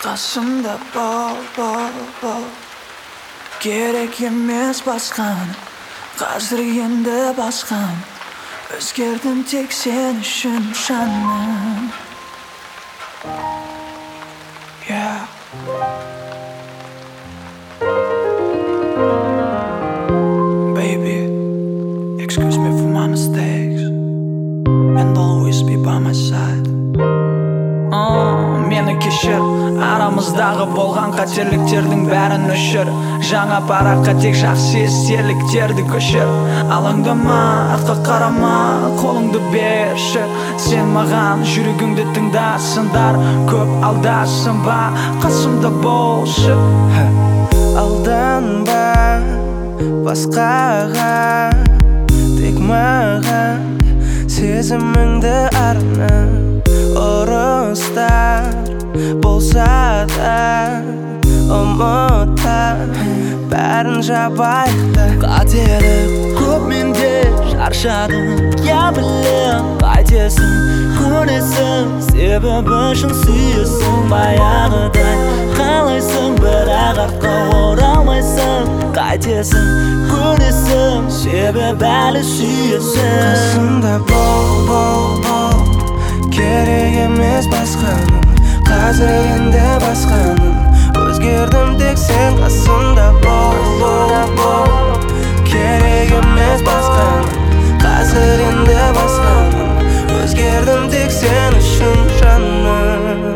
Qasımda bol Gerek emas basqan Қазір енді басқам Өзгердім тек сен үшін жаным Yeah Baby Excuse me for my mistakes And always be by my side Meni кешір Арамыздағы болған қателіктердің бәрін өшір Жаңа параққа тек жақсы естеліктерді көшір Алаңдама, артқа қарама, қолыңды берші Сен маған жүрегіңді тыңдасындар Көп алдасың ба, қасымда болшы Алданба басқаға Тек маған сезіміңді арна Ұрыстар болса да ұмытпа бәрін жабайық та Қателік көп менде шаршадым Я білем қайтесің көнесің себебі үшін сүйесің баяғыдай қалайсың бірақ артқа оралмайсың қайтесің көнесің себебі әлі сүйесің қасымда бол керек емес басқаның қазір енді басқаның өзгердім тек сен қасымда бол керек емес басқаның қазір енді басқаның өзгердім тек сен үшін жаным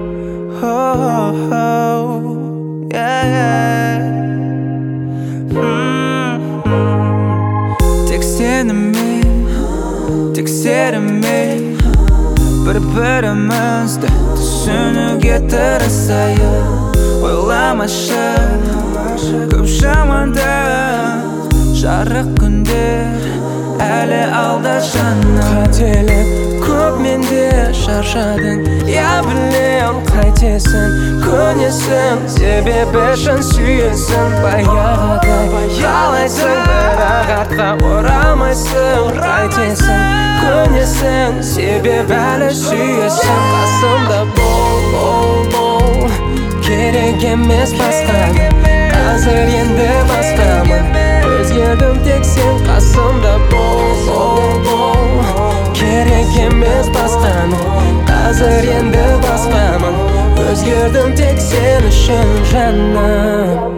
Тек сенімен тек сенімен бір-бірімізді түсінуге тырысайық ойламашы көп жамандық жарық күндер әлі алда жаным қателік көп менде шаршадың Я білем қайтесің көнесің себебі шын сүйесің баяғыдай қалайсың бірақ артқа оралмайсың қайтесің көнесің себебі әлі сүйесің қасымда бол керек емес басқаның қазір енді басқамын өзгердім тек сен қасымда бол керек емес басқаның қазір енді басқамын өзгердім тек сен үшін жаным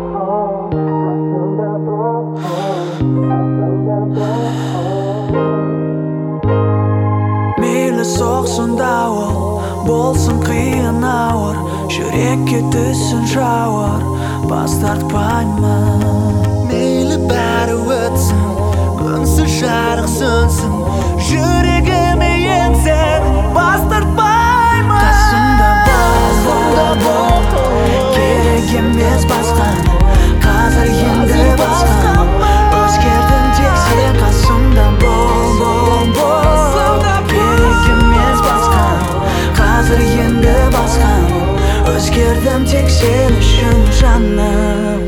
Мейлі соқсын дауыл болсын қиын ауыр жүрекке түсін жауыр бас тартпаймын мейлі бәрі өтсін күнсіз жарық сөнсін жүрегіме енсең бас тартпаймын қасымда бол керек емес басқаның қазір енді басқаның өзгердім тек сен қасымда бол керек емес басқаның қазір енді басқаның өзгердім тек сен үшін жаным